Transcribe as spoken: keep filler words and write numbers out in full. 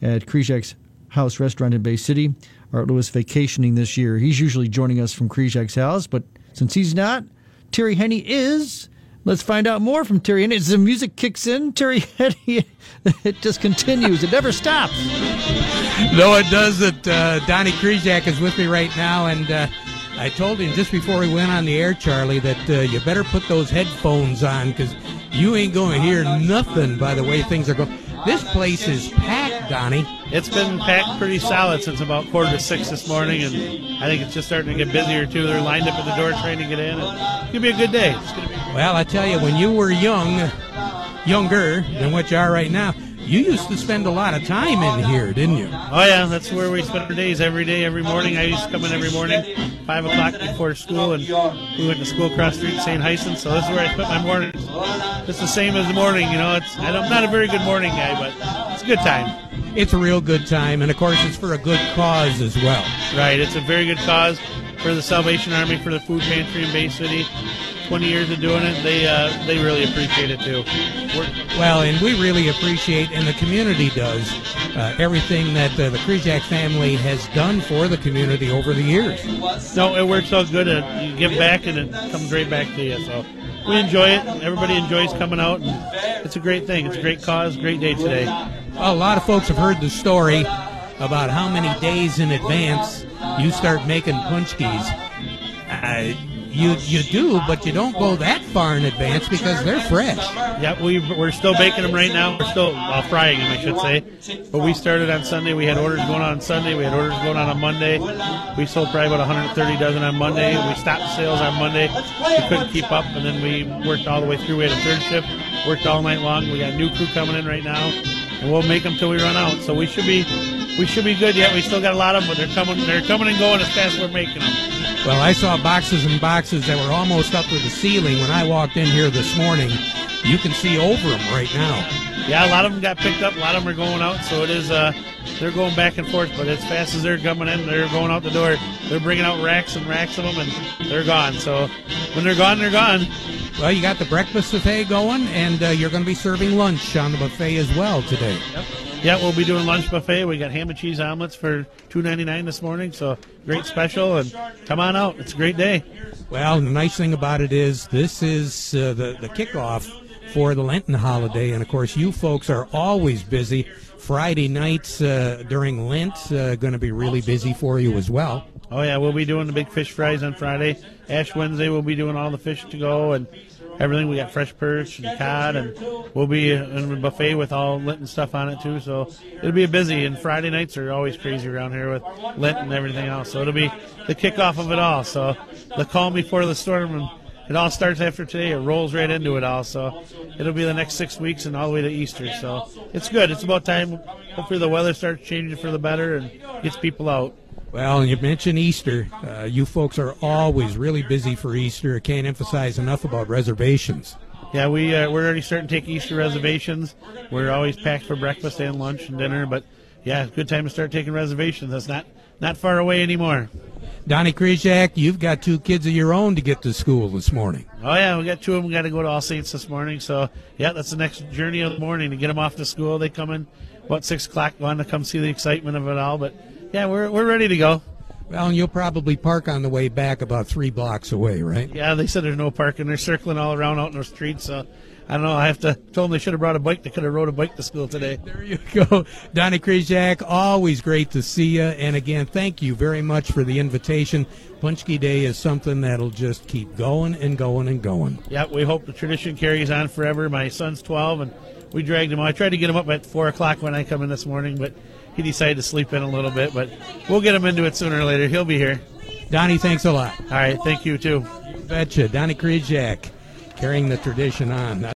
at Krizak's House Restaurant in Bay City. Art Lewis vacationing this year. He's usually joining us from Krizak's house, but since he's not, Terry Henney is. Let's find out more from Terry Henney. As the music kicks in, Terry Henney, it just continues. It never stops. No, it doesn't. Uh, Donnie Krizak is with me right now, and uh, I told him just before we went on the air, Charlie, that uh, you better put those headphones on because you ain't going to hear nothing by the way things are going. This place is packed, Donnie. It's been packed pretty solid since about quarter to six this morning, and I think it's just starting to get busier, too. They're lined up at the door trying to get in. And it's going to be a good day. It's gonna be Well, I tell you, when you were young, younger than what you are right now, you used to spend a lot of time in here, didn't you? Oh, yeah, that's where we spend our days every day, every morning. I used to come in every morning, five o'clock before school, and we went to school across the street in Saint Hyacinthe, so this is where I spent my mornings. It's the same as the morning, you know. It's I'm not a very good morning guy, but it's a good time. It's a real good time, and, of course, it's for a good cause as well. Right, it's a very good cause for the Salvation Army, for the food pantry in Bay City. twenty years of doing it, they uh, they really appreciate it, too. We're, Well, and we really appreciate, and the community does, uh, everything that uh, the Krizak family has done for the community over the years. No, it works out good. Uh, you give back, and it comes right back to you. So we enjoy it. Everybody enjoys coming out, and it's a great thing. It's a great cause, great day today. Well, a lot of folks have heard the story about how many days in advance you start making punchkis. Uh, You you do, but you don't go that far in advance because they're fresh. Yeah, we, we're still baking them right now. We're still well, frying them, I should say. But we started on Sunday. We had orders going on on Sunday. We had orders going on on Monday. We sold probably about one hundred thirty dozen on Monday. We stopped sales on Monday. We couldn't keep up, and then we worked all the way through. We had a third shift, worked all night long. We got a new crew coming in right now, and we'll make them till we run out. So we should be we should be good yet. We still got a lot of them, but they're coming they're coming and going as fast as we're making them. Well, I saw boxes and boxes that were almost up to the ceiling when I walked in here this morning. You can see over them right now. Yeah, a lot of them got picked up. A lot of them are going out, so it is. Uh, they're going back and forth, but as fast as they're coming in, they're going out the door. They're bringing out racks and racks of them, and they're gone. So when they're gone, they're gone. Well, you got the breakfast buffet going, and uh, you're going to be serving lunch on the buffet as well today. Yep. Yeah, we'll be doing lunch buffet. We got ham and cheese omelets for two ninety-nine this morning, so great special, and come on out. It's a great day. Well, the nice thing about it is this is uh, the, the kickoff for the Lenten holiday, and, of course, you folks are always busy. Friday nights uh, during Lent uh, going to be really busy for you as well. Oh, yeah, we'll be doing the big fish fries on Friday. Ash Wednesday, we'll be doing all the fish to go, and everything. We got fresh perch and cod, and we'll be in a buffet with all Lenten stuff on it, too. So it'll be busy, and Friday nights are always crazy around here with Lent and everything else. So it'll be the kickoff of it all. So the calm before the storm, and it all starts after today. It rolls right into it all. So it'll be the next six weeks and all the way to Easter. So it's good. It's about time. Hopefully the weather starts changing for the better and gets people out. Well, you mentioned Easter. Uh, you folks are always really busy for Easter. I can't emphasize enough about reservations. Yeah, we, uh, we're already starting to take Easter reservations. We're always packed for breakfast and lunch and dinner. But, yeah, it's a good time to start taking reservations. That's not, not far away anymore. Donnie Krizak, you've got two kids of your own to get to school this morning. Oh, yeah, we got two of them got to go to All Saints this morning. So, yeah, that's the next journey of the morning to get them off to school. They come in about six o'clock, wanting to come see the excitement of it all. But, yeah, we're we're ready to go. Well, and you'll probably park on the way back about three blocks away, right? Yeah, they said there's no parking. They're circling all around out in the streets. So I don't know. I have to tell them they should have brought a bike. They could have rode a bike to school today. There you go. Donnie Krizak, always great to see you. And, again, thank you very much for the invitation. Punchki Day is something that'll just keep going and going and going. Yeah, we hope the tradition carries on forever. My son's twelve, and we dragged him. I tried to get him up at four o'clock when I come in this morning, but he decided to sleep in a little bit, but we'll get him into it sooner or later. He'll be here. Donnie, thanks a lot. All right, thank you, too. You betcha. Donnie Krizak, carrying the tradition on.